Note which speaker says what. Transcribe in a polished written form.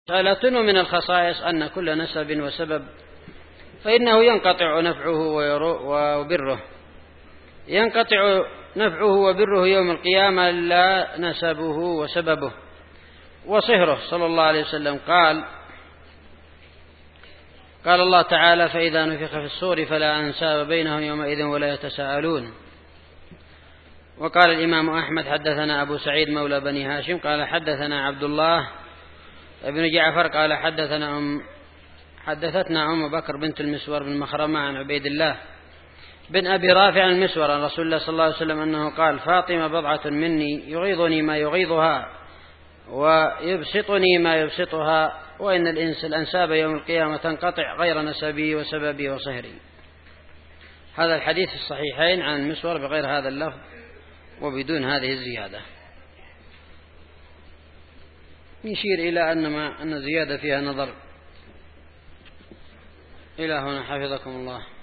Speaker 1: مسألة من الخصائص أن كل نسب وسبب فإنه ينقطع نفعه وبره، ينقطع نفعه وبره يوم القيامة لا نسبه وسببه وصهره. صلى الله عليه وسلم قال الله تعالى: فإذا نفخ في الصور فلا أنساب بينهم يومئذ ولا يتساءلون. وقال الإمام أحمد: حدثنا أبو سعيد مولى بني هاشم قال حدثنا عبد الله ابن جعفر قال حدثتنا أم بكر بنت المسور بن مخرمة عن عبيد الله بن أبي رافع المسور عن رسول الله صلى الله عليه وسلم أنه قال: فاطمة بضعة مني يغيظني ما يغيظها ويبسطني ما يبسطها، وإن الأنساب يوم القيامة تنقطع غير نسبي وسببي وصهري. هذا الحديث في الصحيحين عن المسور بغير هذا اللفظ وبدون هذه الزيادة. نشير إلى أن الزيادة فيها نظر. إلى هنا حفظكم الله.